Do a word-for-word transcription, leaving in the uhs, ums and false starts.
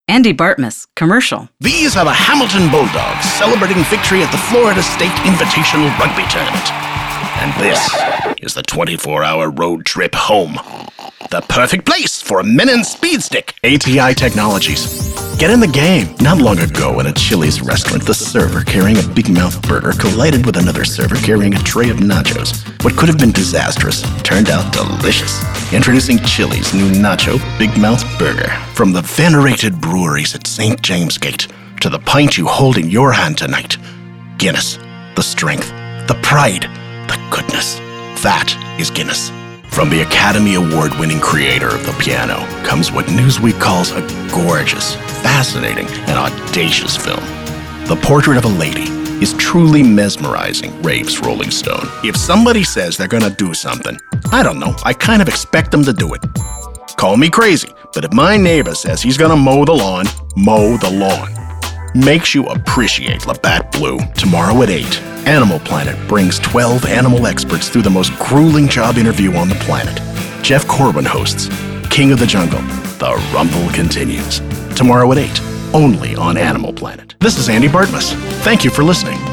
Andy Bartmus, commercial. These are the Hamilton Bulldogs celebrating victory at the Florida State Invitational Rugby Tournament. And this is the twenty-four hour road trip home. The perfect place for a Menon Speed Stick. A T I Technologies. Get in the game. Not long ago at a Chili's restaurant, the server carrying a Big Mouth burger collided with another server carrying a tray of nachos. What could have been disastrous turned out delicious. Introducing Chili's new Nacho Big Mouth Burger. From the venerated breweries at Saint James Gate to the pint you hold in your hand tonight. Guinness. The strength. The pride. The goodness. That is Guinness. From the Academy Award-winning creator of the piano comes what Newsweek calls a gorgeous, fascinating, and audacious film. The Portrait of a Lady is truly mesmerizing, raves Rolling Stone. If somebody says they're gonna do something, I don't know, I kind of expect them to do it. Call me crazy, but if my neighbor says he's gonna mow the lawn, mow the lawn. Makes you appreciate Labatt Blue. Tomorrow at eight, Animal Planet brings twelve animal experts through the most grueling job interview on the planet. Jeff Corbin hosts King of the Jungle. The rumble continues. Tomorrow at eight, only on Animal Planet. This is Andy Bartmus. Thank you for listening.